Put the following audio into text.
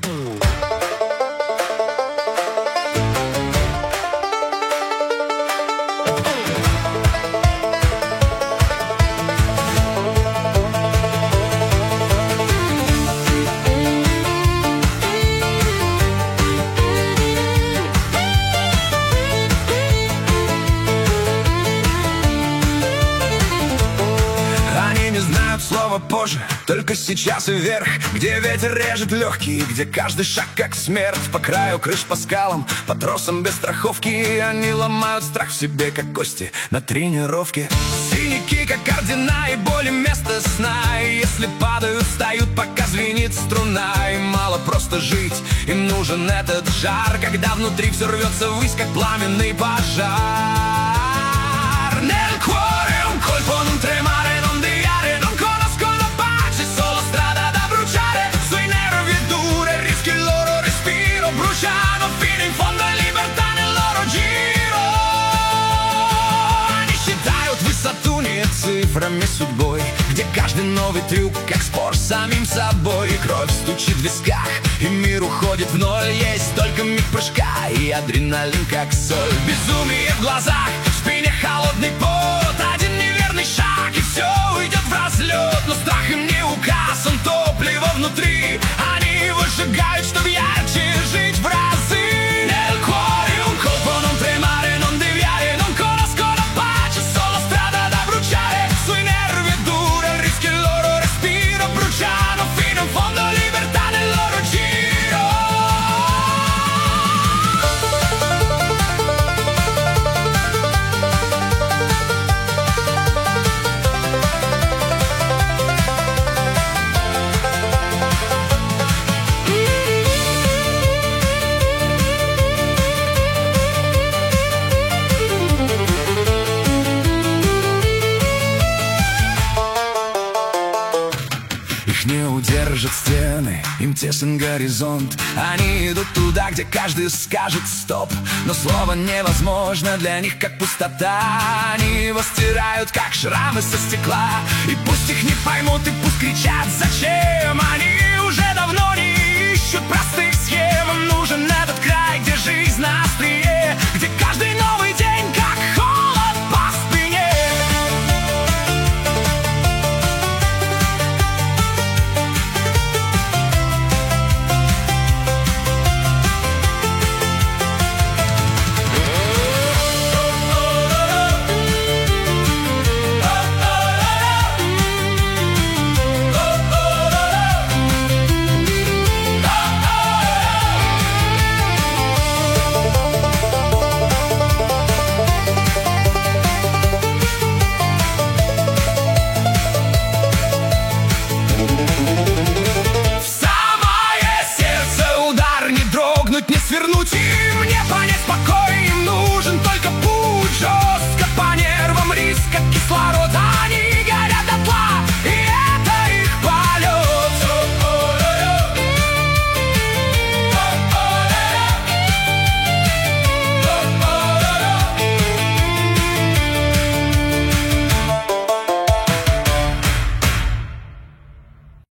Слово позже, только сейчас и вверх, где ветер режет легкие, где каждый шаг как смерть. По краю крыш, по скалам, по тросам без страховки. Они ломают страх в себе, как кости на тренировке. Синяки, как ордена, и боли вместо сна. И если падают, встают, пока звенит струна. Им мало просто жить, им нужен этот жар, когда внутри все рвется ввысь, как пламенный пожар. Nel cuore un colpo, non tremare, non deviare, non conosco la pace, solo strada da bruciare. Sui nervi dure, rischi il loro respiro, bruciano fino in fondo e libertà nel loro giro. Они считают высоту не цифрами, судьбой, где каждый новый трюк, как спор с самим собой. И кровь стучит в висках, и мир уходит в ноль. Есть только миг прыжка и адреналин, как соль. Безумие в глазах, в спине холодный пот. Один неверный шаг, и все уйдет в разлет. Но страх им не указ, он топливо внутри. Они выжигают, чтоб ярче жить в разы. Nel cuore un colpo, non tremare, non deviare, non conosco la pace, solo strada da bruciare. Sui nervi dure, rischi il loro respiro, bruciano fino in fondo, libertà nel loro giro. Их не удержат стены, им тесен горизонт. Они идут туда, где каждый скажет стоп. Но слово невозможно для них, как пустота. Они его стирают, как шрамы со стекла. И пусть их не поймут, и пусть кричат, зачем они